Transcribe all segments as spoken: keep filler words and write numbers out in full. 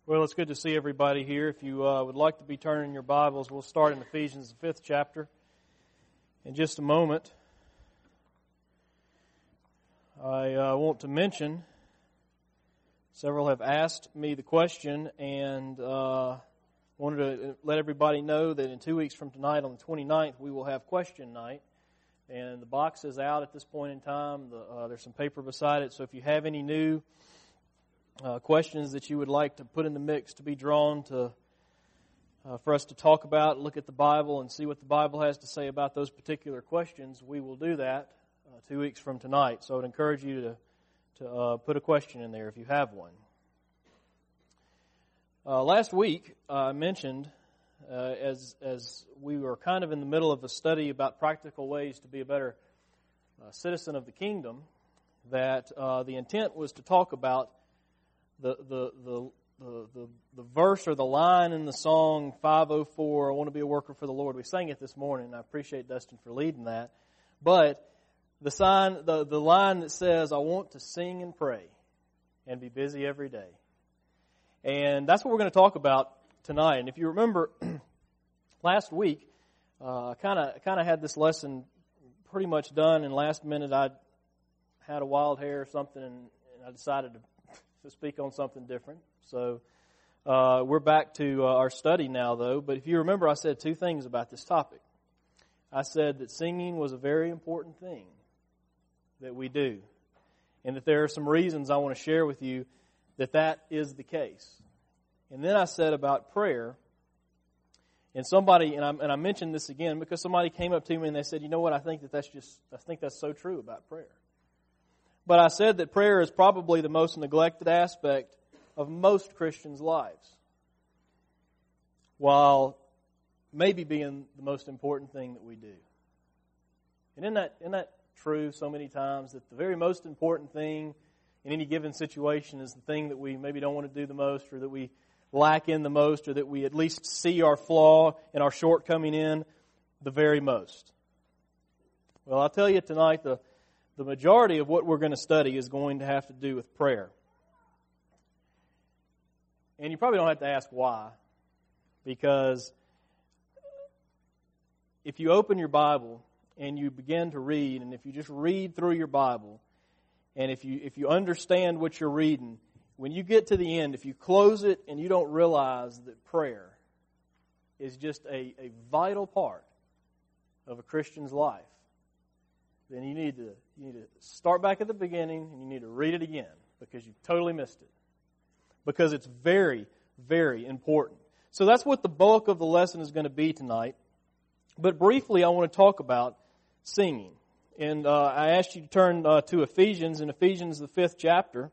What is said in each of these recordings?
Well, it's good to see everybody here. If you uh, would like to be turning your Bibles, we'll start in Ephesians, the fifth chapter, in just a moment. I uh, want to mention, several have asked me the question, and uh, wanted to let everybody know that in two weeks from tonight, on the twenty-ninth, we will have question night. And the box is out at this point in time. The, uh, there's some paper beside it, so if you have any new Uh, questions that you would like to put in the mix to be drawn to uh, for us to talk about, look at the Bible and see what the Bible has to say about those particular questions, we will do that uh, two weeks from tonight. So I would encourage you to, to uh, put a question in there if you have one. Uh, last week uh, I mentioned, uh, as, as we were kind of in the middle of a study about practical ways to be a better uh, citizen of the kingdom, that uh, the intent was to talk about The, the the the the the verse or the line in the song five oh four, I want to be a worker for the Lord. We sang it this morning, and I appreciate Dustin for leading that. But the sign, the, the line that says, I want to sing and pray and be busy every day. And that's what we're going to talk about tonight. And if you remember, last week, uh, I kind of kind of had this lesson pretty much done, and last minute I had a wild hair or something, and, and I decided to to speak on something different. So uh, we're back to uh, our study now, though. But if you remember, I said two things about this topic. I said that singing was a very important thing that we do, and that there are some reasons I want to share with you that that is the case. And then I said about prayer, and somebody, and I, and I mentioned this again because somebody came up to me and they said, you know what, I think that that's just, I think that's so true about prayer. But I said that prayer is probably the most neglected aspect of most Christians' lives, while maybe being the most important thing that we do. And isn't that, isn't that true so many times, that the very most important thing in any given situation is the thing that we maybe don't want to do the most, or that we lack in the most, or that we at least see our flaw and our shortcoming in the very most? Well, I'll tell you tonight, the The majority of what we're going to study is going to have to do with prayer. And you probably don't have to ask why, because if you open your Bible and you begin to read, and if you just read through your Bible, and if you if you understand what you're reading, when you get to the end, if you close it and you don't realize that prayer is just a, a vital part of a Christian's life, then you need to you need to start back at the beginning and you need to read it again, because you've totally missed it. Because it's very, very important. So that's what the bulk of the lesson is going to be tonight. But briefly, I want to talk about singing. And uh, I asked you to turn uh, to Ephesians, in Ephesians, the fifth chapter.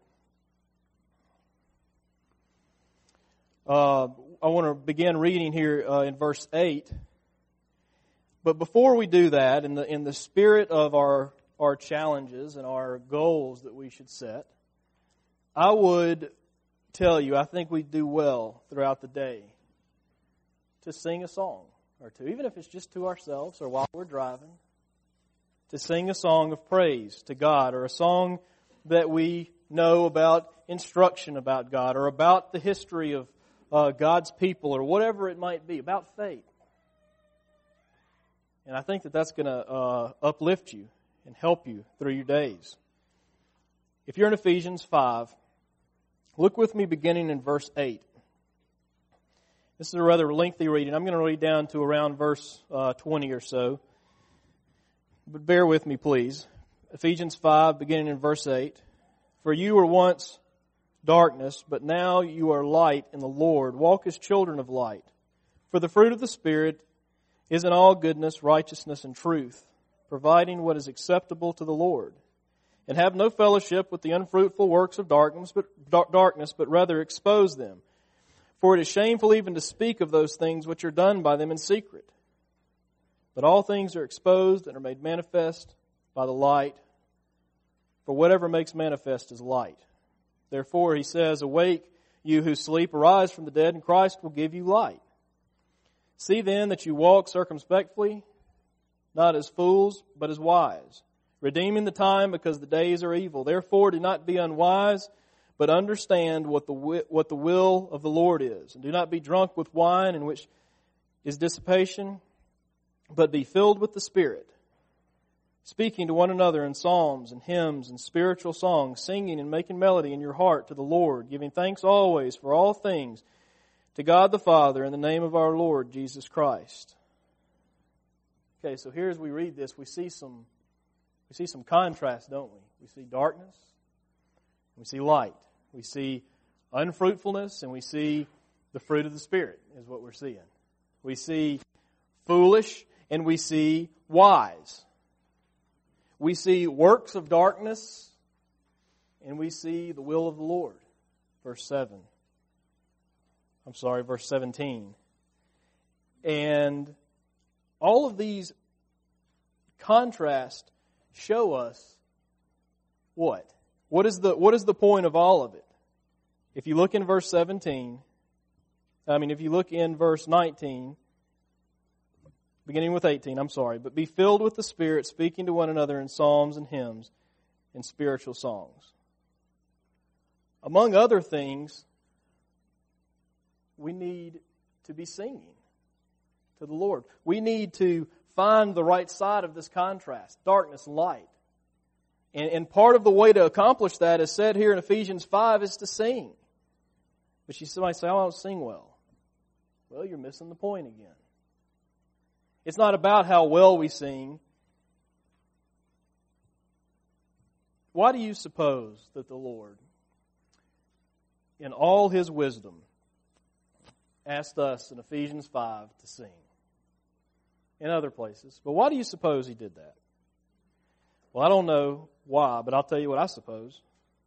Uh, I want to begin reading here uh, in verse eight. But before we do that, in the in the spirit of our, our challenges and our goals that we should set, I would tell you, I think we do well throughout the day to sing a song or two, even if it's just to ourselves or while we're driving, to sing a song of praise to God, or a song that we know about instruction about God, or about the history of uh, God's people, or whatever it might be, about faith. And I think that that's going to uh, uplift you and help you through your days. If you're in Ephesians five, look with me beginning in verse eight. This is a rather lengthy reading. I'm going to read down to around verse uh, twenty or so. But bear with me, please. Ephesians five, beginning in verse eight. For you were once darkness, but now you are light in the Lord. Walk as children of light. For the fruit of the Spirit is in all goodness, righteousness, and truth, providing what is acceptable to the Lord. And have no fellowship with the unfruitful works of darkness, but darkness, but rather expose them. For it is shameful even to speak of those things which are done by them in secret. But all things are exposed and are made manifest by the light. For whatever makes manifest is light. Therefore, he says, awake, you who sleep, arise from the dead, and Christ will give you light. See then that you walk circumspectly, not as fools, but as wise, redeeming the time, because the days are evil. Therefore do not be unwise, but understand what the what the will of the Lord is. And do not be drunk with wine, in which is dissipation, but be filled with the Spirit, speaking to one another in psalms and hymns and spiritual songs, singing and making melody in your heart to the Lord, giving thanks always for all things to God the Father in the name of our Lord Jesus Christ. Okay, so here as we read this, we see some we see some contrast, don't we? We see darkness, we see light, we see unfruitfulness, and we see the fruit of the Spirit is what we're seeing. We see foolish and we see wise. We see works of darkness and we see the will of the Lord. Verse seven. I'm sorry, verse seventeen. And all of these contrasts show us what? What is the what is the point of all of it? If you look in verse seventeen, I mean if you look in verse nineteen, beginning with eighteen, I'm sorry, but be filled with the Spirit, speaking to one another in psalms and hymns and spiritual songs. Among other things, we need to be singing to the Lord. We need to find the right side of this contrast, darkness and light. And, and part of the way to accomplish that, is said here in Ephesians five, is to sing. But you might say, oh, I don't sing well. Well, you're missing the point again. It's not about how well we sing. Why do you suppose that the Lord, in all His wisdom, asked us in Ephesians five to sing? In other places. But why do you suppose He did that? Well, I don't know why, but I'll tell you what I suppose.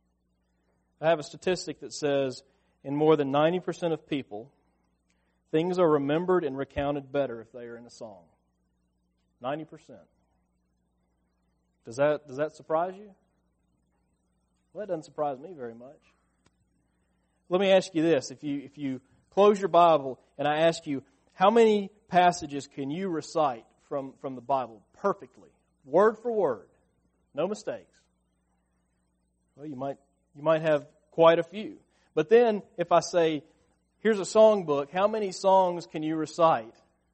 I have a statistic that says in more than ninety percent of people, things are remembered and recounted better if they are in a song. ninety percent. Does that, does that surprise you? Well, that doesn't surprise me very much. Let me ask you this. If you, if you close your Bible and I ask you, how many passages can you recite from, from the Bible perfectly, word for word, no mistakes? Well, you might you might have quite a few. But then if I say, here's a song book, how many songs can you recite?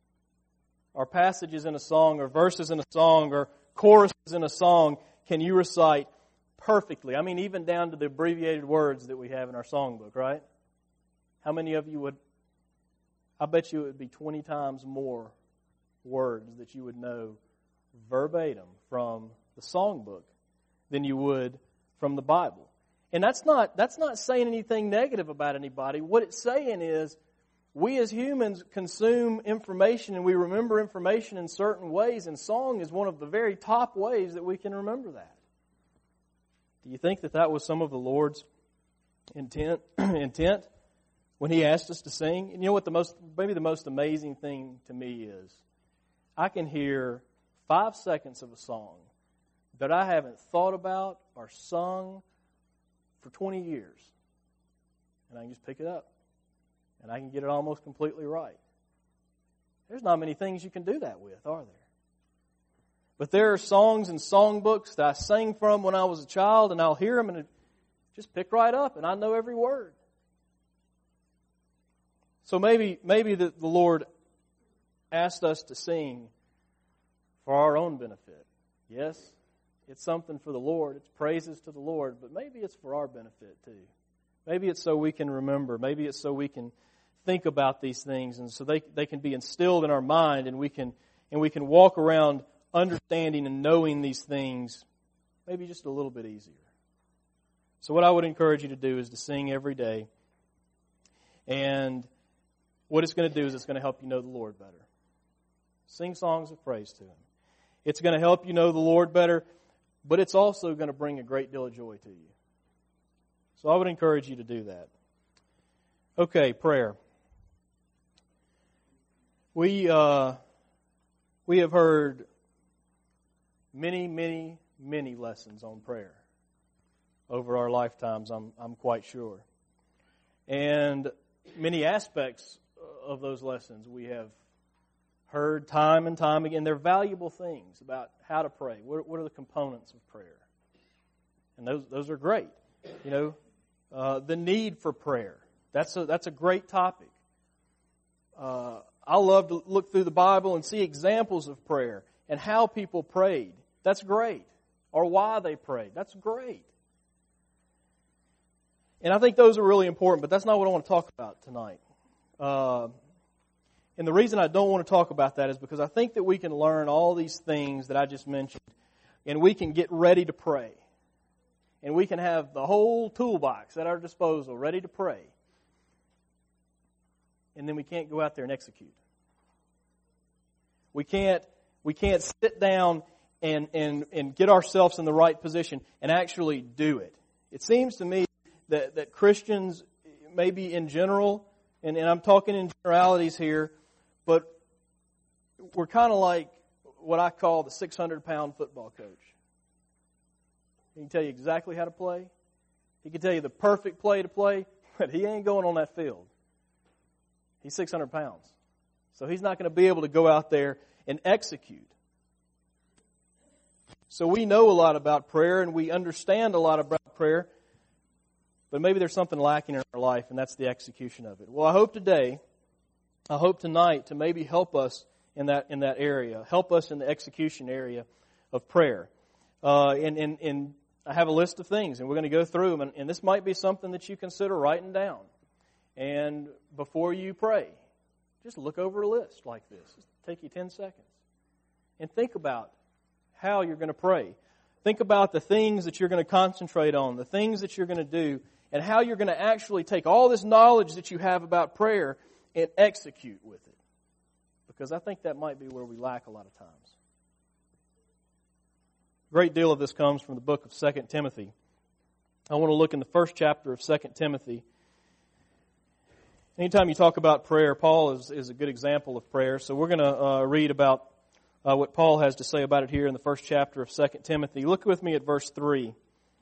Or passages in a song, or verses in a song, or choruses in a song can you recite perfectly? I mean, even down to the abbreviated words that we have in our songbook, right? How many of you would, I bet you it would be twenty times more words that you would know verbatim from the songbook than you would from the Bible. And that's not that's not saying anything negative about anybody. What it's saying is we as humans consume information and we remember information in certain ways, and song is one of the very top ways that we can remember that. Do you think that that was some of the Lord's intent intent when He asked us to sing? And you know what the most maybe the most amazing thing to me is? I can hear five seconds of a song that I haven't thought about or sung for twenty years. And I can just pick it up. And I can get it almost completely right. There's not many things you can do that with, are there? But there are songs and songbooks that I sang from when I was a child, and I'll hear them and it just pick right up, and I know every word. So maybe maybe the, the Lord asked us to sing for our own benefit. Yes, it's something for the Lord. It's praises to the Lord, but maybe it's for our benefit too. Maybe it's so we can remember. Maybe it's so we can think about these things, and so they they can be instilled in our mind, and we can and we can walk around understanding and knowing these things maybe just a little bit easier. So what I would encourage you to do is to sing every day, and what it's going to do is it's going to help you know the Lord better. Sing songs of praise to Him. It's going to help you know the Lord better, but it's also going to bring a great deal of joy to you. So I would encourage you to do that. Okay, prayer. We uh, we have heard many, many, many lessons on prayer over our lifetimes, I'm I'm quite sure. And many aspects of those lessons we have heard time and time again. They're valuable things about how to pray. What, what are the components of prayer? And those those are great. You know, Uh, the need for prayer. That's a, that's a great topic. Uh, I love to look through the Bible and see examples of prayer and how people prayed. That's great. Or why they prayed. That's great. And I think those are really important, but that's not what I want to talk about tonight. Uh, and the reason I don't want to talk about that is because I think that we can learn all these things that I just mentioned, and we can get ready to pray. And we can have the whole toolbox at our disposal ready to pray. And then we can't go out there and execute. We can't we can't sit down and, and, and get ourselves in the right position and actually do it. It seems to me that, that Christians, maybe in general, and, and I'm talking in generalities here, but we're kind of like what I call the six hundred pound football coach. He can tell you exactly how to play. He can tell you the perfect play to play, but he ain't going on that field. He's six hundred pounds. So he's not going to be able to go out there and execute. So we know a lot about prayer and we understand a lot about prayer, but maybe there's something lacking in our life, and that's the execution of it. Well, I hope today, I hope tonight to maybe help us in that in that area, help us in the execution area of prayer. Uh, and, and, and I have a list of things, and we're going to go through them, and, and this might be something that you consider writing down. And before you pray, just look over a list like this. It'll take you ten seconds. And think about how you're going to pray. Think about the things that you're going to concentrate on, the things that you're going to do, and how you're going to actually take all this knowledge that you have about prayer and execute with it. Because I think that might be where we lack a lot of times. A great deal of this comes from the book of Second Timothy. I want to look in the first chapter of Second Timothy. Anytime you talk about prayer, Paul is, is a good example of prayer. So we're going to uh, read about uh, what Paul has to say about it here in the first chapter of Second Timothy. Look with me at verse three.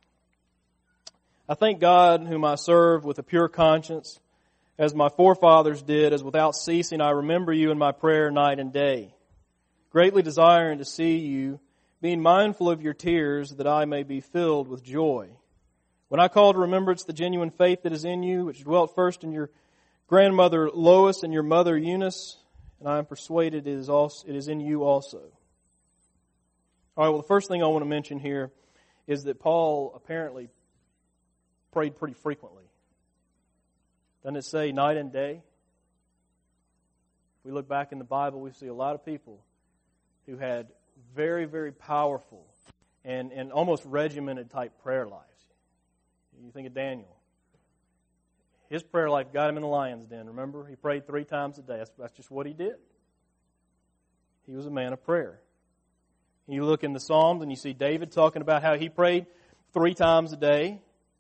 I thank God whom I serve with a pure conscience, as my forefathers did, as without ceasing I remember you in my prayer night and day, greatly desiring to see you, being mindful of your tears, that I may be filled with joy. When I call to remembrance the genuine faith that is in you, which dwelt first in your grandmother Lois and your mother Eunice, and I am persuaded it is also it is in you also. All right, well, the first thing I want to mention here is that Paul apparently prayed pretty frequently. Doesn't it say night and day? If we look back in the Bible, we see a lot of people who had very, very powerful and, and almost regimented type prayer lives. You think of Daniel. His prayer life got him in the lion's den, remember? He prayed three times a day. That's, that's just what he did. He was a man of prayer. You look in the Psalms and you see David talking about how he prayed three times a day.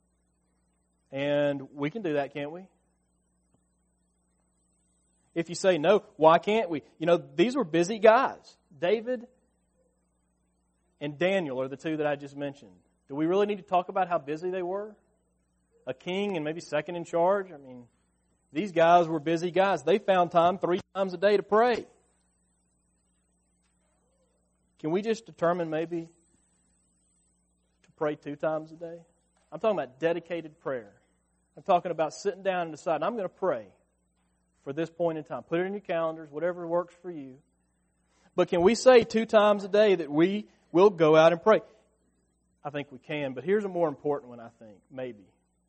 And we can do that, can't we? If you say no, why can't we? You know, these were busy guys. David and Daniel are the two that I just mentioned. Do we really need to talk about how busy they were? A king and maybe second in charge? I mean, these guys were busy guys. They found time three times a day to pray. Can we just determine maybe to pray two times a day? I'm talking about dedicated prayer. I'm talking about sitting down and deciding, I'm going to pray for this point in time. Put it in your calendars, whatever works for you. But can we say two times a day that we will go out and pray? I think we can, but here's a more important one, I think, maybe.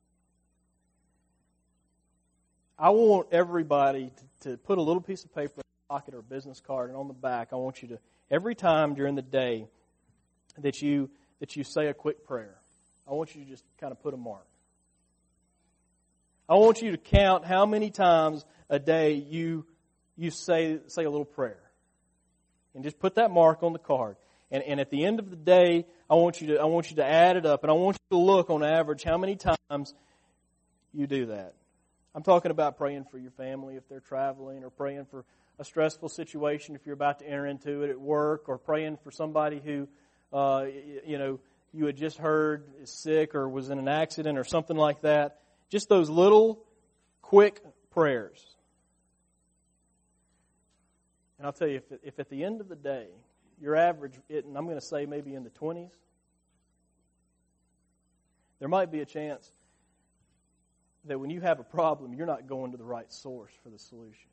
I want everybody to, to put a little piece of paper in their pocket or a business card, and on the back, I want you to, every time during the day that you that you say a quick prayer, I want you to just kind of put a mark. I want you to count how many times a day you you say say a little prayer. And just put that mark on the card. And, and at the end of the day, I want you to I want you to add it up, and I want you to look on average how many times you do that. I'm talking about praying for your family if they're traveling, or praying for a stressful situation if you're about to enter into it at work, or praying for somebody who, uh, you know, you had just heard is sick or was in an accident or something like that. Just those little, quick prayers. And I'll tell you, if, if at the end of the day, your average, and I'm going to say maybe in the twenties, there might be a chance that when you have a problem, you're not going to the right source for the solution.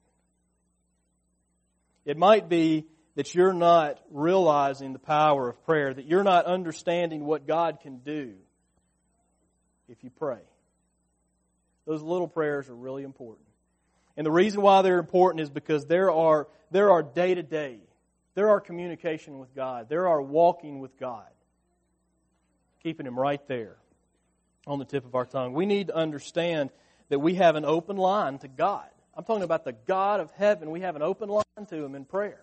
It might be that you're not realizing the power of prayer, that you're not understanding what God can do if you pray. Those little prayers are really important. And the reason why they're important is because there are there are day-to-day, there are communication with God, there are walking with God, keeping Him right there on the tip of our tongue. We need to understand that we have an open line to God. I'm talking about the God of heaven. We have an open line to Him in prayer.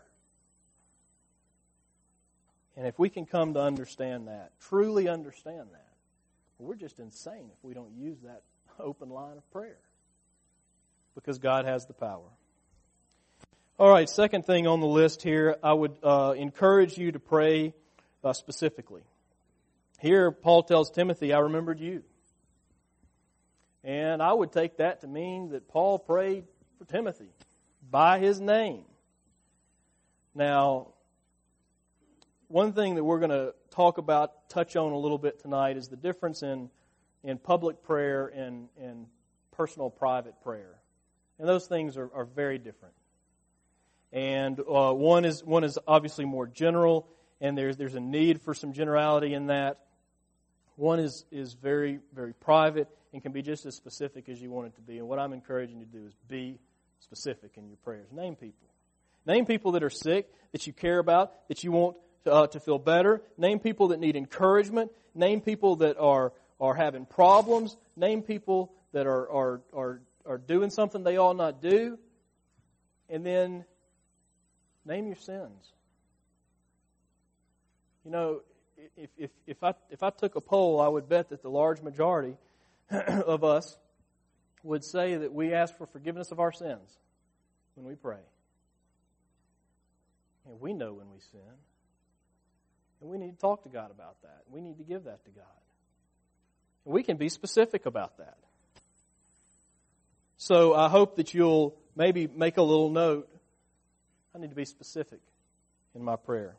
And if we can come to understand that, truly understand that, well, we're just insane if we don't use that open line of prayer. Because God has the power. All right, second thing on the list here, I would uh, encourage you to pray uh, specifically. Here, Paul tells Timothy, I remembered you. And I would take that to mean that Paul prayed for Timothy by his name. Now, one thing that we're going to talk about, touch on a little bit tonight, is the difference in, in public prayer and, and personal private prayer. And those things are, are very different. And uh, one is one is obviously more general, and there's there's a need for some generality in that. One is, is very, very private and can be just as specific as you want it to be. And what I'm encouraging you to do is be specific in your prayers. Name people. Name people that are sick, that you care about, that you want to, uh, to feel better. Name people that need encouragement. Name people that are, are having problems. Name people that are, are, are, are doing something they ought not do. And then name your sins. You know, If if if I if I took a poll, I would bet that the large majority of us would say that we ask for forgiveness of our sins when we pray. And we know when we sin. And we need to talk to God about that. We need to give that to God. And we can be specific about that. So I hope that you'll maybe make a little note. I need to be specific in my prayer.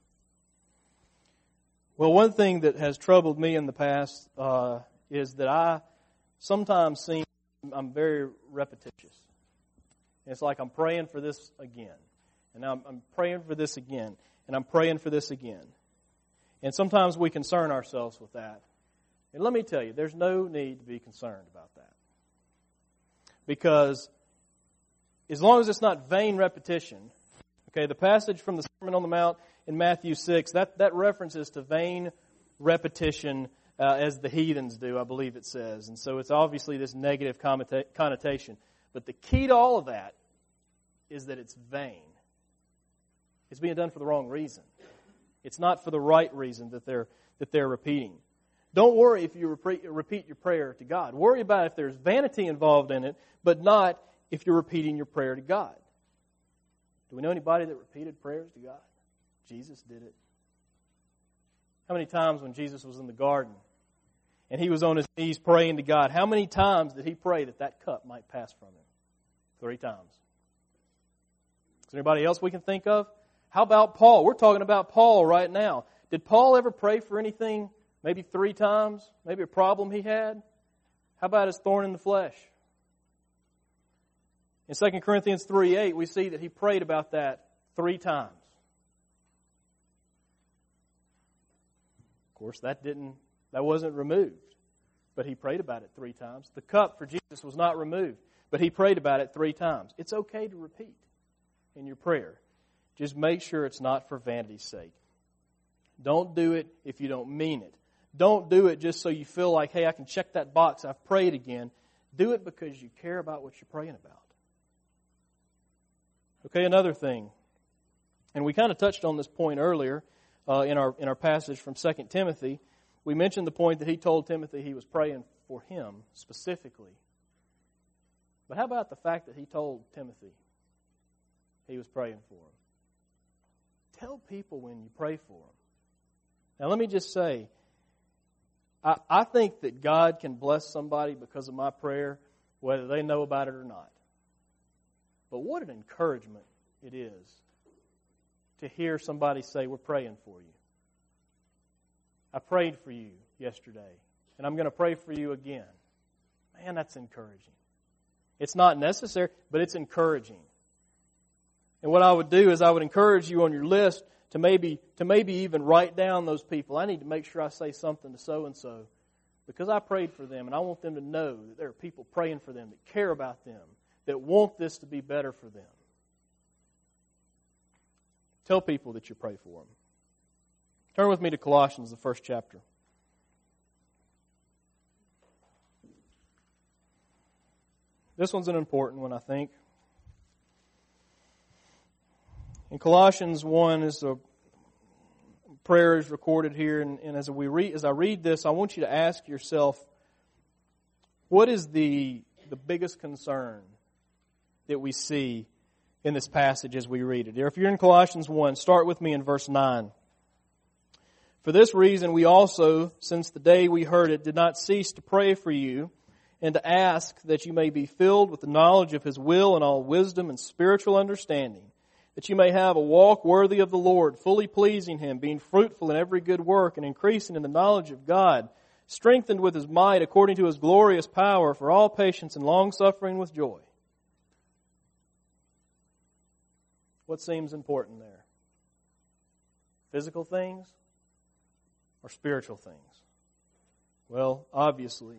Well, one thing that has troubled me in the past uh, is that I sometimes seem I'm very repetitious. It's like I'm praying for this again, and I'm, I'm praying for this again, and I'm praying for this again. And sometimes we concern ourselves with that. And let me tell you, there's no need to be concerned about that. Because as long as it's not vain repetition, okay, the passage from the Sermon on the Mount in Matthew six, that, that references to vain repetition uh, as the heathens do, I believe it says. And so it's obviously this negative connotation. But the key to all of that is that it's vain. It's being done for the wrong reason. It's not for the right reason that they're that they're repeating. Don't worry if you repeat, repeat your prayer to God. Worry about if there's vanity involved in it, but not if you're repeating your prayer to God. Do we know anybody that repeated prayers to God? Jesus did it. How many times when Jesus was in the garden and he was on his knees praying to God, how many times did he pray that that cup might pass from him? Three times. Is there anybody else we can think of? How about Paul? We're talking about Paul right now. Did Paul ever pray for anything maybe three times? Maybe a problem he had? How about his thorn in the flesh? In Second Corinthians three eight, we see that he prayed about that three times. Of course, that didn't, that wasn't removed, but he prayed about it three times. The cup for Jesus was not removed, but he prayed about it three times. It's okay to repeat in your prayer. Just make sure it's not for vanity's sake. Don't do it if you don't mean it. Don't do it just so you feel like, hey, I can check that box, I've prayed again. Do it because you care about what you're praying about. Okay, another thing, and we kind of touched on this point earlier uh, in our in our passage from Second Timothy. We mentioned the point that he told Timothy he was praying for him specifically. But how about the fact that he told Timothy he was praying for him? Tell people when you pray for them. Now let me just say, I, I think that God can bless somebody because of my prayer, whether they know about it or not. But what an encouragement it is to hear somebody say, we're praying for you. I prayed for you yesterday, and I'm going to pray for you again. Man, that's encouraging. It's not necessary, but it's encouraging. And what I would do is I would encourage you on your list to maybe to maybe even write down those people. I need to make sure I say something to so-and-so because I prayed for them, and I want them to know that there are people praying for them that care about them, that want this to be better for them. Tell people that you pray for them. Turn with me to Colossians, the first chapter. This one's an important one, I think. In Colossians one, is a prayer is recorded here, and, and as we read, as I read this, I want you to ask yourself, what is the the biggest concern that we see in this passage as we read it? If you're in Colossians one, start with me in verse nine. For this reason, we also, since the day we heard it, did not cease to pray for you and to ask that you may be filled with the knowledge of His will and all wisdom and spiritual understanding, that you may have a walk worthy of the Lord, fully pleasing Him, being fruitful in every good work and increasing in the knowledge of God, strengthened with His might according to His glorious power for all patience and long-suffering with joy. What seems important there? Physical things or spiritual things? Well, obviously,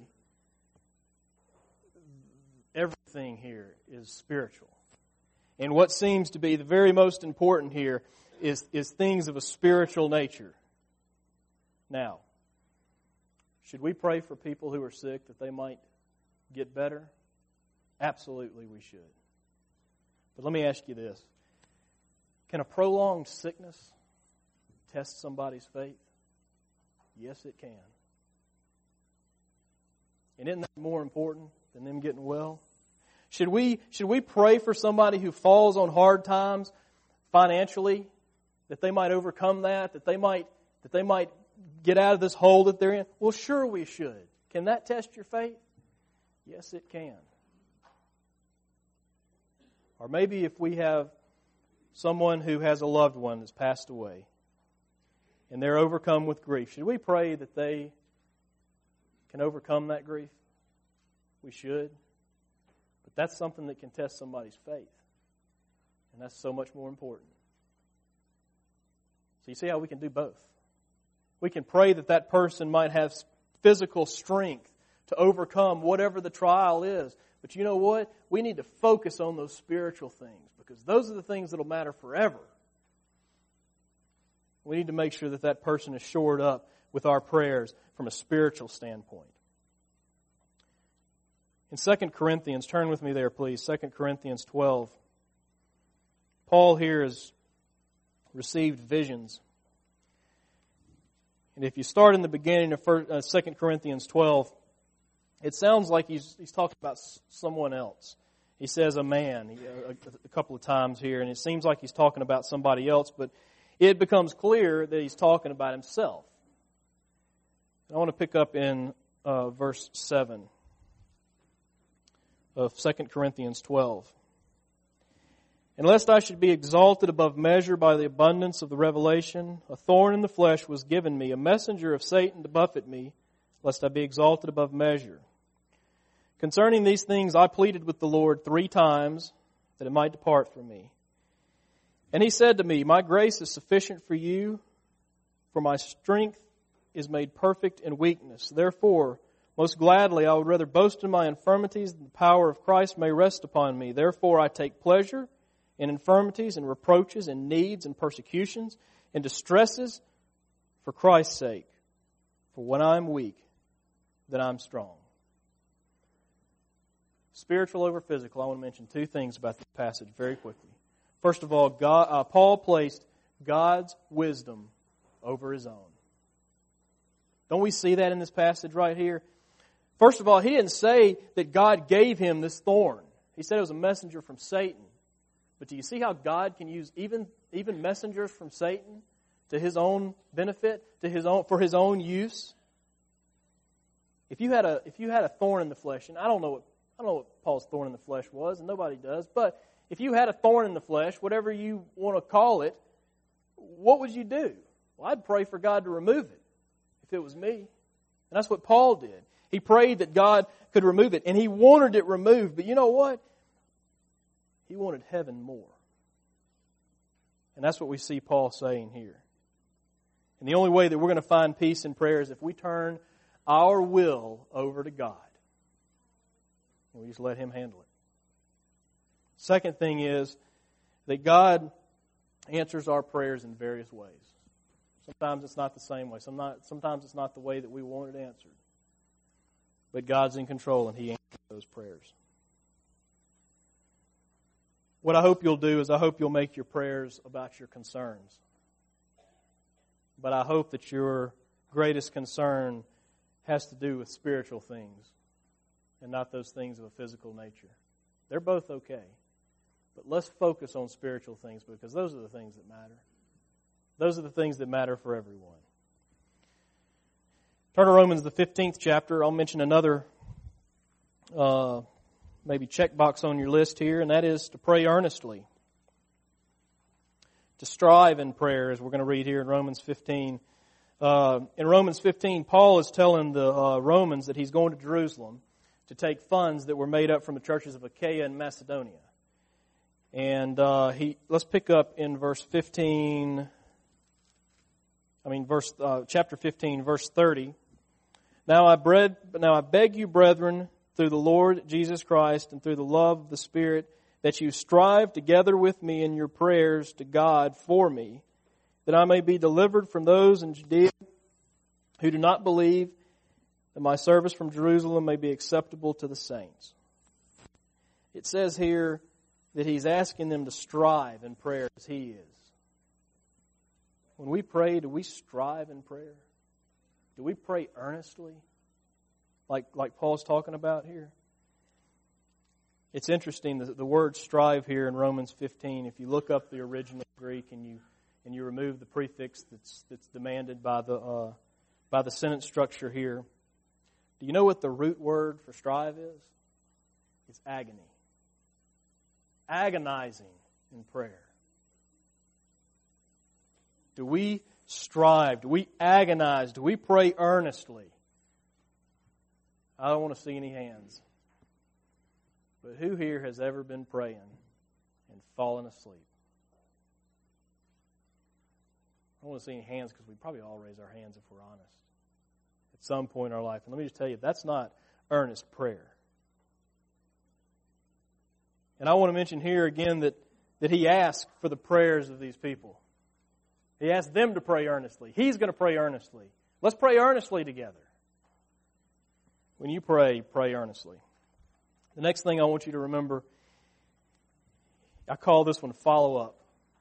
everything here is spiritual. And what seems to be the very most important here is, is things of a spiritual nature. Now, should we pray for people who are sick that they might get better? Absolutely we should. But let me ask you this. Can a prolonged sickness test somebody's faith? Yes, it can. And isn't that more important than them getting well? Should we, should we pray for somebody who falls on hard times financially, that they might overcome that, that they might, that they might get out of this hole that they're in? Well, sure we should. Can that test your faith? Yes, it can. Or maybe if we have someone who has a loved one that's passed away and they're overcome with grief, should we pray that they can overcome that grief? We should. But that's something that can test somebody's faith. And that's so much more important. So you see how we can do both. We can pray that that person might have physical strength to overcome whatever the trial is. But you know what? We need to focus on those spiritual things because those are the things that will matter forever. We need to make sure that that person is shored up with our prayers from a spiritual standpoint. In Second Corinthians, turn with me there, please. Second Corinthians twelve. Paul here has received visions. And if you start in the beginning of Second Corinthians twelve, it sounds like he's, he's talking about someone else. He says a man a, a couple of times here, and it seems like he's talking about somebody else, but it becomes clear that he's talking about himself. I want to pick up in uh, verse seven. Of Second Corinthians twelve. And lest I should be exalted above measure by the abundance of the revelation, a thorn in the flesh was given me, a messenger of Satan to buffet me, lest I be exalted above measure. Concerning these things I pleaded with the Lord three times, that it might depart from me. And He said to me, My grace is sufficient for you, for my strength is made perfect in weakness. Therefore, most gladly, I would rather boast in my infirmities than the power of Christ may rest upon me. Therefore, I take pleasure in infirmities and reproaches and needs and persecutions and distresses for Christ's sake. For when I am weak, then I'm strong. Spiritual over physical, I want to mention two things about this passage very quickly. First of all, God, uh, Paul placed God's wisdom over his own. Don't we see that in this passage right here? First of all, he didn't say that God gave him this thorn. He said it was a messenger from Satan. But do you see how God can use even, even messengers from Satan to His own benefit, to his own for His own use? If you had a if you had a thorn in the flesh, and I don't know what I don't know what Paul's thorn in the flesh was, and nobody does, but if you had a thorn in the flesh, whatever you want to call it, what would you do? Well, I'd pray for God to remove it if it was me. And that's what Paul did. He prayed that God could remove it, and he wanted it removed. But you know what? He wanted heaven more. And that's what we see Paul saying here. And the only way that we're going to find peace in prayer is if we turn our will over to God. And we just let Him handle it. Second thing is that God answers our prayers in various ways. Sometimes it's not the same way. Sometimes it's not the way that we want it answered. But God's in control and He answers those prayers. What I hope you'll do is I hope you'll make your prayers about your concerns. But I hope that your greatest concern has to do with spiritual things and not those things of a physical nature. They're both okay. But let's focus on spiritual things because those are the things that matter. Those are the things that matter for everyone. Turn to Romans, the fifteenth chapter. I'll mention another uh, maybe checkbox on your list here, and that is to pray earnestly. To strive in prayer, as we're going to read here in Romans fifteen. Uh, in Romans fifteen, Paul is telling the uh, Romans that he's going to Jerusalem to take funds that were made up from the churches of Achaia and Macedonia. And uh, he let's pick up in verse fifteen. I mean, verse uh, chapter fifteen, verse thirty. Now I bread, now I beg you, brethren, through the Lord Jesus Christ and through the love of the Spirit, that you strive together with me in your prayers to God for me, that I may be delivered from those in Judea who do not believe, that my service from Jerusalem may be acceptable to the saints. It says here that he's asking them to strive in prayer as he is. When we pray, do we strive in prayer? Do we pray earnestly? Like, like Paul's talking about here? It's interesting that the word strive here in Romans fifteen, if you look up the original Greek and you and you remove the prefix that's that's demanded by the uh, by the sentence structure here, do you know what the root word for strive is? It's agony. Agonizing in prayer. Do we strive? Do we agonize? Do we pray earnestly? I don't want to see any hands. But who here has ever been praying and fallen asleep? I don't want to see any hands because we probably all raise our hands if we're honest at some point in our life. And let me just tell you, that's not earnest prayer. And I want to mention here again that, that he asked for the prayers of these people. He asked them to pray earnestly. He's going to pray earnestly. Let's pray earnestly together. When you pray, pray earnestly. The next thing I want you to remember, I call this one follow-up.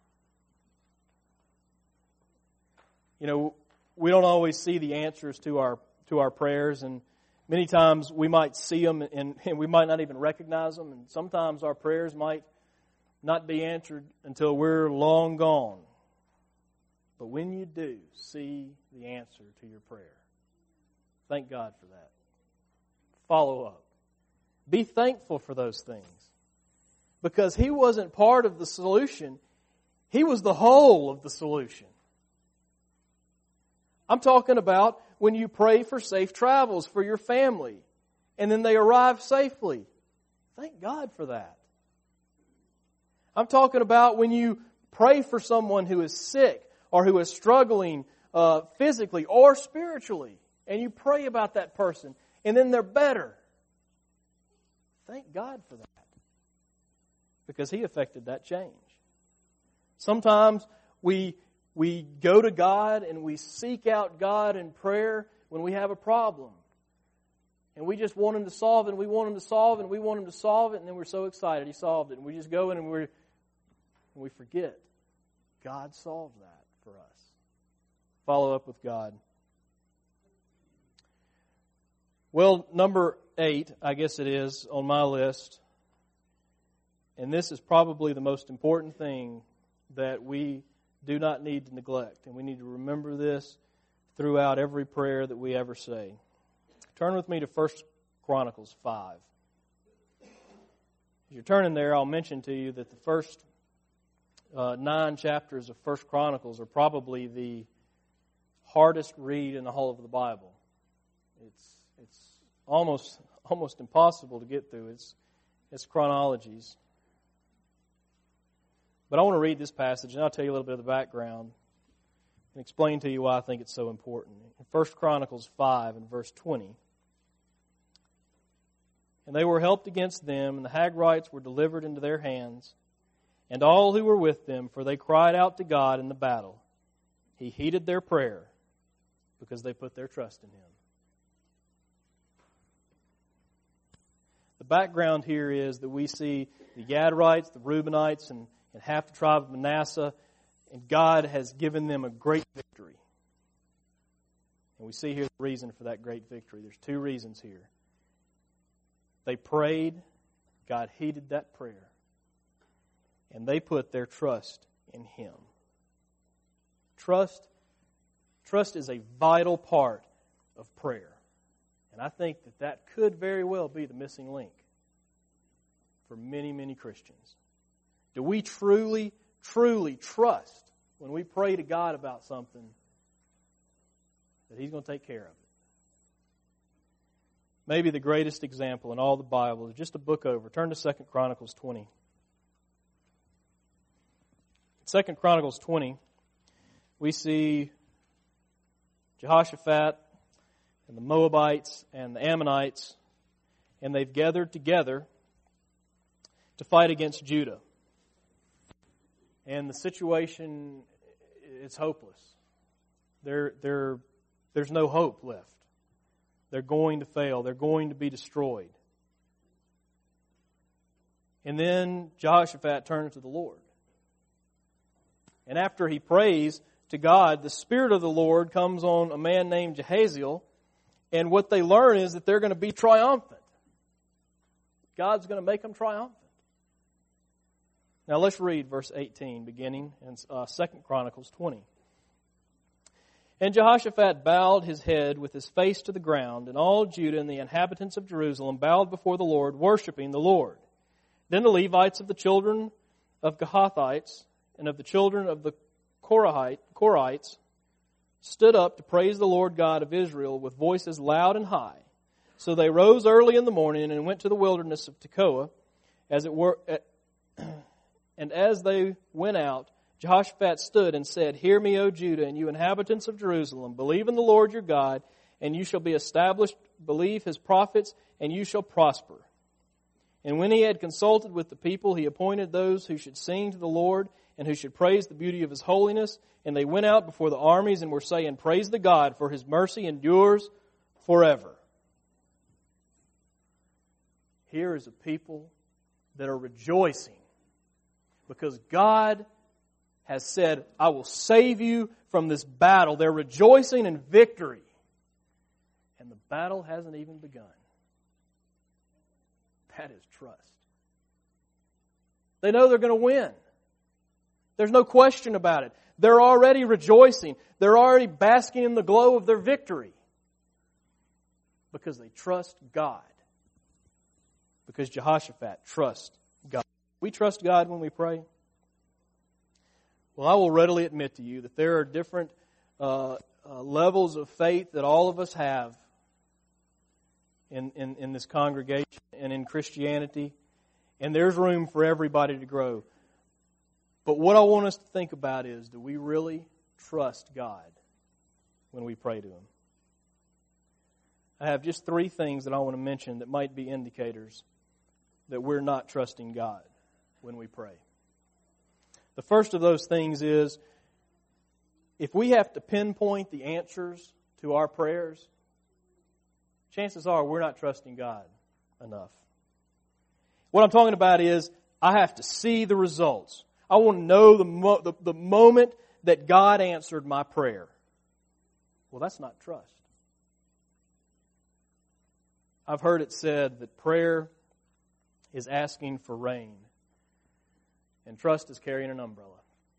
You know, we don't always see the answers to our to our prayers, and many times we might see them and, and we might not even recognize them, and sometimes our prayers might not be answered until we're long gone. But when you do see the answer to your prayer, thank God for that. Follow up. Be thankful for those things. Because He wasn't part of the solution. He was the whole of the solution. I'm talking about when you pray for safe travels for your family and then they arrive safely. Thank God for that. I'm talking about when you pray for someone who is sick or who is struggling uh, physically or spiritually, and you pray about that person and then they're better. Thank God for that. Because He effected that change. Sometimes we we go to God and we seek out God in prayer when we have a problem. And we just want Him to solve it, and we want Him to solve it, and we want Him to solve it, and then we're so excited He solved it. And we just go in and, we're, and we forget God solved that for us. Follow up with God. Well, number eight, I guess it is, on my list, and this is probably the most important thing that we do not need to neglect, and we need to remember this throughout every prayer that we ever say. Turn with me to First Chronicles five. As you're turning there, I'll mention to you that the first uh, nine chapters of First Chronicles are probably the hardest read in the whole of the Bible. It's it's almost almost impossible to get through. It's, it's chronologies. But I want to read this passage, and I'll tell you a little bit of the background and explain to you why I think it's so important. In First Chronicles five and verse twenty, "And they were helped against them, and the Hagrites were delivered into their hands, and all who were with them, for they cried out to God in the battle. He heeded their prayer, because they put their trust in Him." The background here is that we see the Gadites, the Reubenites, and, and half the tribe of Manasseh, and God has given them a great victory. And we see here the reason for that great victory. There's two reasons here. They prayed, God heeded that prayer, and they put their trust in Him. Trust, trust is a vital part of prayer. And I think that that could very well be the missing link for many, many Christians. Do we truly, truly trust when we pray to God about something that He's going to take care of it? Maybe the greatest example in all the Bible is just a book over. Turn to Second Chronicles twenty. Second Chronicles twenty, we see Jehoshaphat and the Moabites and the Ammonites, and they've gathered together to fight against Judah. And the situation is hopeless. There, there, there's no hope left. They're going to fail. They're going to be destroyed. And then Jehoshaphat turns to the Lord. And after he prays to God, the Spirit of the Lord comes on a man named Jehaziel, and what they learn is that they're going to be triumphant. God's going to make them triumphant. Now let's read verse eighteen, beginning in uh, Second Chronicles twenty. "And Jehoshaphat bowed his head with his face to the ground, and all Judah and the inhabitants of Jerusalem bowed before the Lord, worshiping the Lord. Then the Levites of the children of Kohathites and of the children of the Korahite, Korites stood up to praise the Lord God of Israel with voices loud and high. So they rose early in the morning and went to the wilderness of Tekoa, as it were, and as they went out, Jehoshaphat stood and said, 'Hear me, O Judah, and you inhabitants of Jerusalem. Believe in the Lord your God, and you shall be established. Believe His prophets, and you shall prosper.' And when he had consulted with the people, he appointed those who should sing to the Lord and who should praise the beauty of His holiness. And they went out before the armies and were saying, 'Praise the God, for His mercy endures forever.'" Here is a people that are rejoicing because God has said, "I will save you from this battle." They're rejoicing in victory. And the battle hasn't even begun. That is trust. They know they're going to win. There's no question about it. They're already rejoicing. They're already basking in the glow of their victory. Because they trust God. Because Jehoshaphat trusts God. We trust God when we pray. Well, I will readily admit to you that there are different uh, uh, levels of faith that all of us have in, in, in this congregation and in Christianity. And there's room for everybody to grow. But what I want us to think about is, do we really trust God when we pray to Him? I have just three things that I want to mention that might be indicators that we're not trusting God when we pray. The first of those things is, if we have to pinpoint the answers to our prayers, chances are we're not trusting God enough. What I'm talking about is, I have to see the results. I want to know the, mo- the, the moment that God answered my prayer. Well, that's not trust. I've heard it said that prayer is asking for rain, and trust is carrying an umbrella.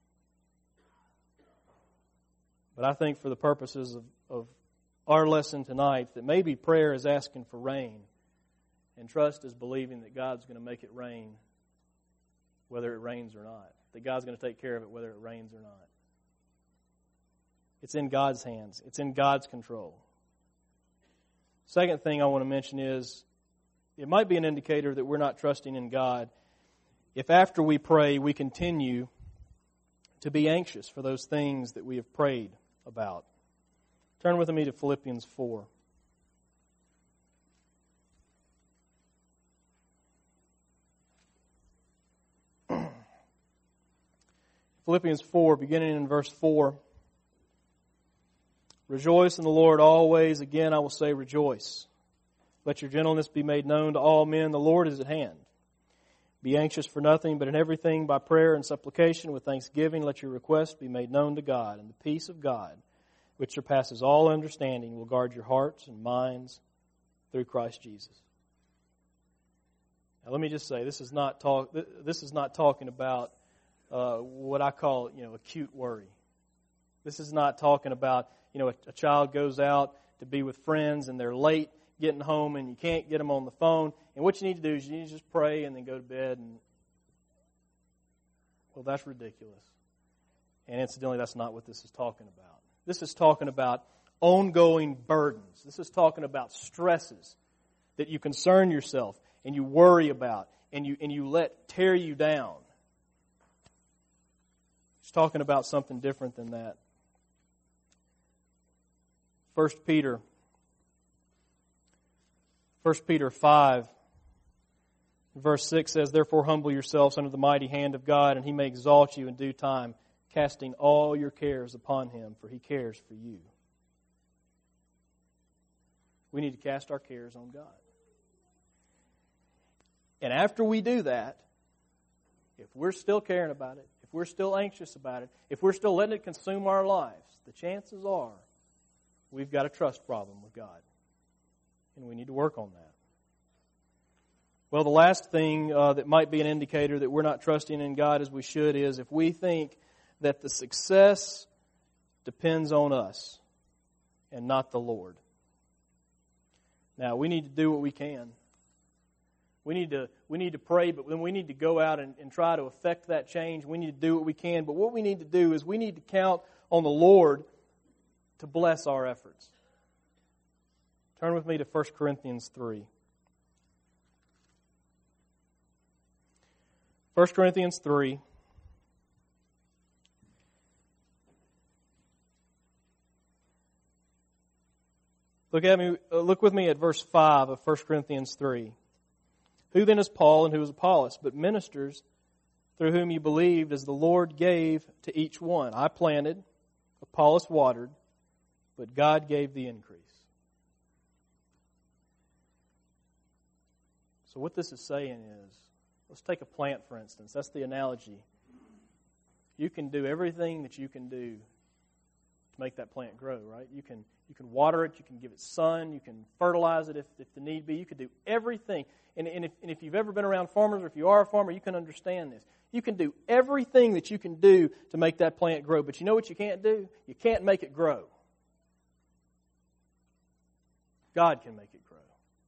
But I think for the purposes of, of our lesson tonight, that maybe prayer is asking for rain, and trust is believing that God's going to make it rain whether it rains or not. That God's going to take care of it whether it rains or not. It's in God's hands. It's in God's control. Second thing I want to mention is it might be an indicator that we're not trusting in God if after we pray we continue to be anxious for those things that we have prayed about. Turn with me to Philippians four. Philippians four, beginning in verse four. Rejoice in the Lord always. Again, I will say rejoice. Let your gentleness be made known to all men. The Lord is at hand. Be anxious for nothing, but in everything by prayer and supplication with thanksgiving let your requests be made known to God. And the peace of God, which surpasses all understanding, will guard your hearts and minds through Christ Jesus. Now, let me just say, this is not talk. This is not talking about uh, what I call, you know, acute worry. This is not talking about, you know, a, a child goes out to be with friends and they're late getting home and you can't get them on the phone. And what you need to do is you need to just pray and then go to bed. And well, that's ridiculous. And incidentally, that's not what this is talking about. This is talking about ongoing burdens. This is talking about stresses that you concern yourself and you worry about and you and you let tear you down. It's talking about something different than that. First Peter, First Peter five, verse six says, "Therefore humble yourselves under the mighty hand of God, and He may exalt you in due time, casting all your cares upon Him, for He cares for you." We need to cast our cares on God. And after we do that, if we're still caring about it, if we're still anxious about it, if we're still letting it consume our lives, the chances are we've got a trust problem with God. And we need to work on that. Well, the last thing uh, that might be an indicator that we're not trusting in God as we should is if we think that the success depends on us and not the Lord. Now, we need to do what we can. We need to we need to pray, but then we need to go out and, and try to affect that change. We need to do what we can. But what we need to do is we need to count on the Lord to bless our efforts. Turn with me to First Corinthians three. First Corinthians three. Look at me. Uh, look with me at verse five of First Corinthians three. "Who then is Paul and who is Apollos, but ministers through whom you believed, as the Lord gave to each one? I planted, Apollos watered, but God gave the increase." So what this is saying is, let's take a plant, for instance. That's the analogy. You can do everything that you can do to make that plant grow, right? You can you can water it, you can give it sun, you can fertilize it if, if the need be. You can do everything. And, and, if, and if you've ever been around farmers, or if you are a farmer, you can understand this. You can do everything that you can do to make that plant grow. But you know what you can't do? You can't make it grow. God can make it grow.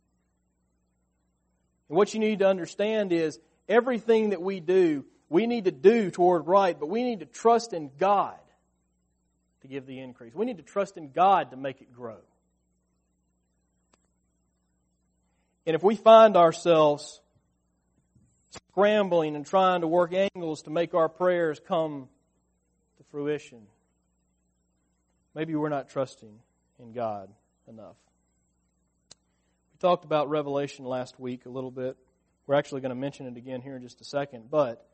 And what you need to understand is everything that we do, we need to do toward right, but we need to trust in God to give the increase. We need to trust in God to make it grow. And if we find ourselves scrambling and trying to work angles to make our prayers come to fruition, maybe we're not trusting in God enough. We talked about Revelation last week a little bit. We're actually going to mention it again here in just a second. But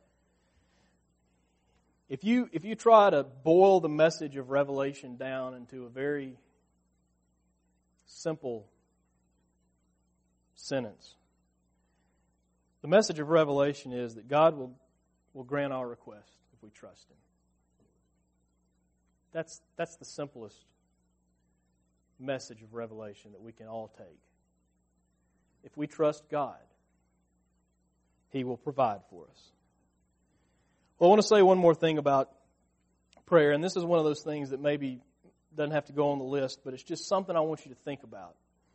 if you if you try to boil the message of Revelation down into a very simple sentence, the message of Revelation is that God will, will grant our request if we trust Him. That's that's the simplest message of Revelation that we can all take. If we trust God, He will provide for us. Well, I want to say one more thing about prayer, and this is one of those things that maybe doesn't have to go on the list, but it's just something I want you to think about.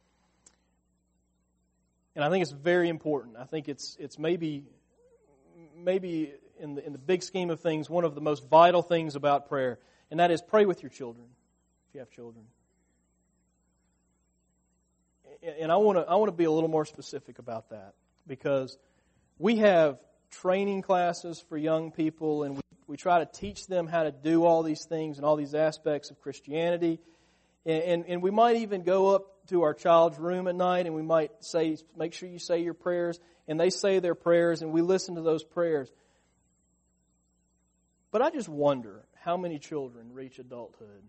And I think it's very important. I think it's it's maybe maybe in the in the big scheme of things, one of the most vital things about prayer, and that is pray with your children, if you have children. and I want to I want to be a little more specific about that, because we have training classes for young people, and we, we try to teach them how to do all these things and all these aspects of Christianity. And, and, and we might even go up to our child's room at night, and we might say, make sure you say your prayers, and they say their prayers, and we listen to those prayers. But I just wonder how many children reach adulthood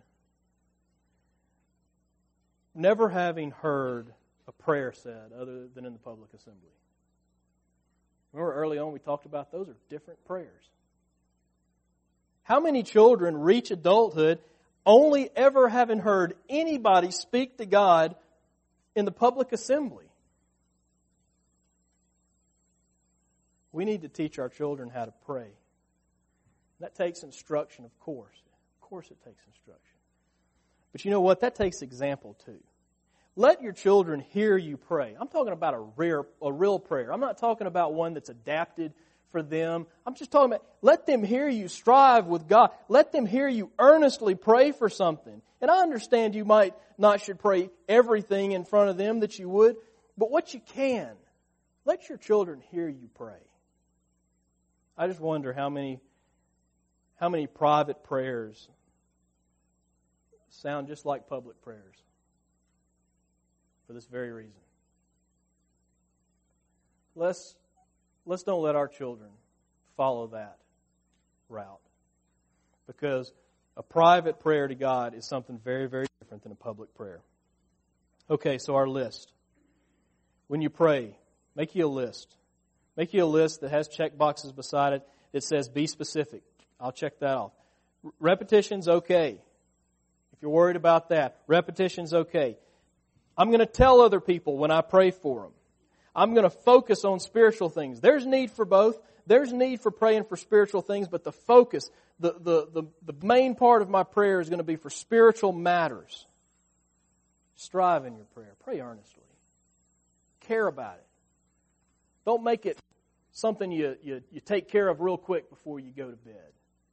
never having heard a prayer said other than in the public assembly. Remember early on we talked about those are different prayers. How many children reach adulthood only ever having heard anybody speak to God in the public assembly? We need to teach our children how to pray. That takes instruction, of course. Of course it takes instruction. But you know what? That takes example too. Let your children hear you pray. I'm talking about a rare, a real prayer. I'm not talking about one that's adapted for them. I'm just talking about, let them hear you strive with God. Let them hear you earnestly pray for something. And I understand you might not should pray everything in front of them that you would, but what you can, let your children hear you pray. I just wonder how many, how many private prayers sound just like public prayers for this very reason. Let's, let's don't let our children follow that route, because a private prayer to God is something very, very different than a public prayer. Okay, so our list. When you pray, make you a list. Make you a list that has check boxes beside it that says be specific. I'll check that off. Repetition's okay. If you're worried about that, repetition's okay. I'm going to tell other people when I pray for them. I'm going to focus on spiritual things. There's need for both. There's need for praying for spiritual things, but the focus, the, the, the, the main part of my prayer is going to be for spiritual matters. Strive in your prayer. Pray earnestly. Care about it. Don't make it something you, you, you take care of real quick before you go to bed.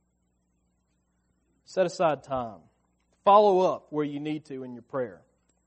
Set aside time. Follow up where you need to in your prayer.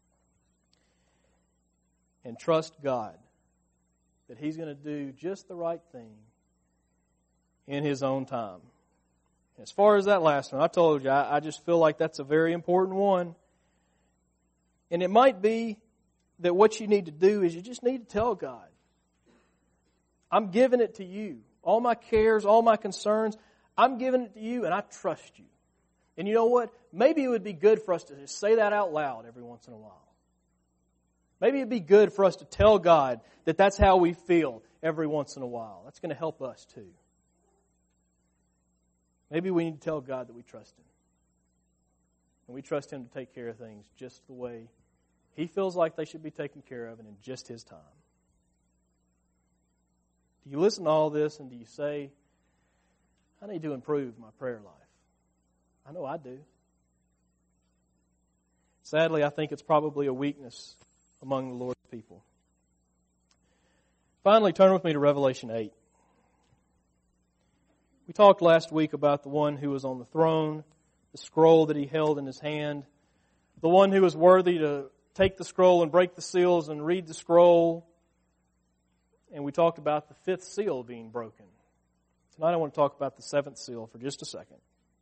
And trust God that He's going to do just the right thing in His own time. As far as that last one, I told you, I, I just feel like that's a very important one. And it might be that what you need to do is you just need to tell God, I'm giving it to you. All my cares, all my concerns, I'm giving it to you, and I trust you. And you know what? Maybe it would be good for us to just say that out loud every once in a while. Maybe it'd be good for us to tell God that that's how we feel every once in a while. That's going to help us too. Maybe we need to tell God that we trust Him. And we trust Him to take care of things just the way He feels like they should be taken care of and in just His time. Do you listen to all this and do you say, I need to improve my prayer life? I know I do. Sadly, I think it's probably a weakness among the Lord's people. Finally, turn with me to Revelation eight. We talked last week about the one who was on the throne, the scroll that he held in his hand, the one who was worthy to take the scroll and break the seals and read the scroll. And we talked about the fifth seal being broken. Tonight I want to talk about the seventh seal for just a second.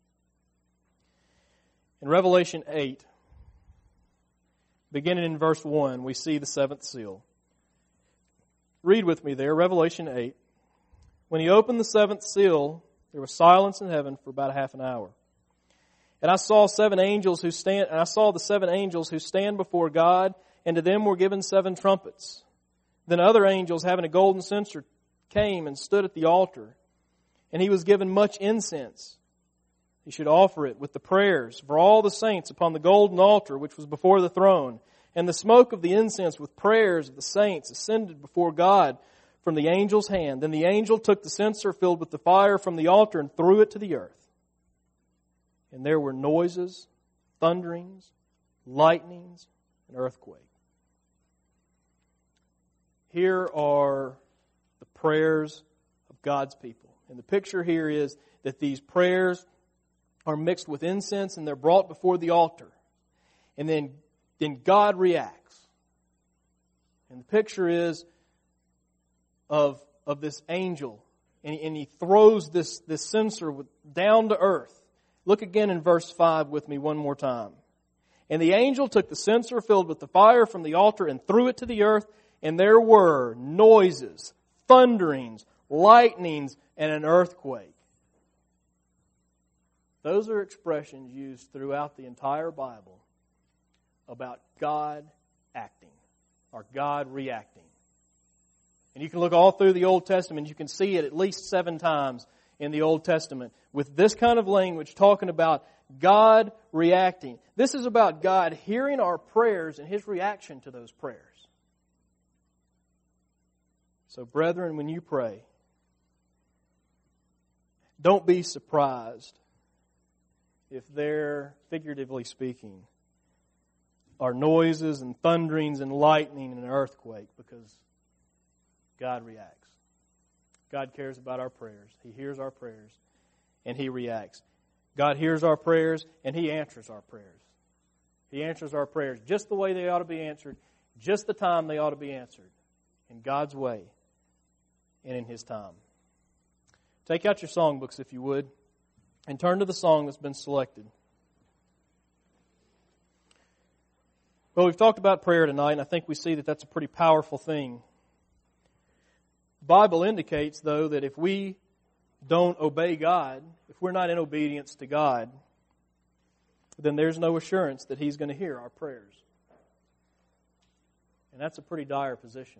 In Revelation eight, beginning in verse one, we see the seventh seal. Read with me there, Revelation eight. When he opened the seventh seal, there was silence in heaven for about a half an hour. And I saw seven angels who stand, and I saw the seven angels who stand before God, and to them were given seven trumpets. Then other angels, having a golden censer, came and stood at the altar, and he was given much incense. He should offer it with the prayers for all the saints upon the golden altar which was before the throne. And the smoke of the incense with prayers of the saints ascended before God from the angel's hand. Then the angel took the censer filled with the fire from the altar and threw it to the earth. And there were noises, thunderings, lightnings, and earthquake. Here are the prayers of God's people. And the picture here is that these prayers are mixed with incense and they're brought before the altar. And then, then God reacts. And the picture is of, of this angel. And he, and he throws this, this censer with, down to earth. Look again in verse five with me one more time. And the angel took the censer filled with the fire from the altar and threw it to the earth. And there were noises, thunderings, lightnings, and an earthquake. Those are expressions used throughout the entire Bible about God acting or God reacting. And you can look all through the Old Testament. You can see it at least seven times in the Old Testament with this kind of language talking about God reacting. This is about God hearing our prayers and His reaction to those prayers. So, brethren, when you pray, don't be surprised if there, figuratively speaking, are noises and thunderings and lightning and an earthquake, because God reacts. God cares about our prayers. He hears our prayers and He reacts. God hears our prayers and He answers our prayers. He answers our prayers just the way they ought to be answered, just the time they ought to be answered, in God's way and in His time. Take out your songbooks, if you would, and turn to the song that's been selected. Well, we've talked about prayer tonight, and I think we see that that's a pretty powerful thing. The Bible indicates, though, that if we don't obey God, if we're not in obedience to God, then there's no assurance that He's going to hear our prayers. And that's a pretty dire position.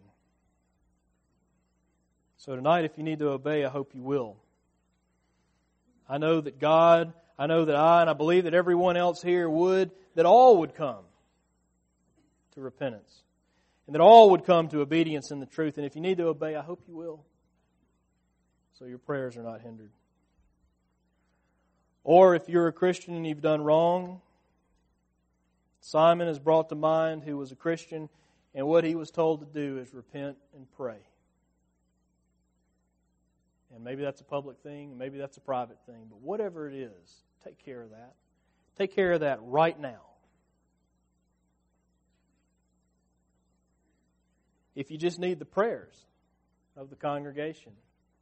So tonight, if you need to obey, I hope you will. I know that God, I know that I, and I believe that everyone else here would, that all would come to repentance. And that all would come to obedience in the truth. And if you need to obey, I hope you will, so your prayers are not hindered. Or if you're a Christian and you've done wrong, Simon is brought to mind, who was a Christian, and what he was told to do is repent and pray. And maybe that's a public thing, maybe that's a private thing, but whatever it is, take care of that. Take care of that right now. If you just need the prayers of the congregation,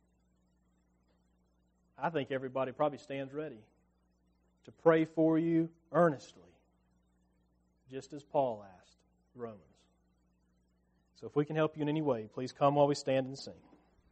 I think everybody probably stands ready to pray for you earnestly, just as Paul asked the Romans. So if we can help you in any way, please come while we stand and sing.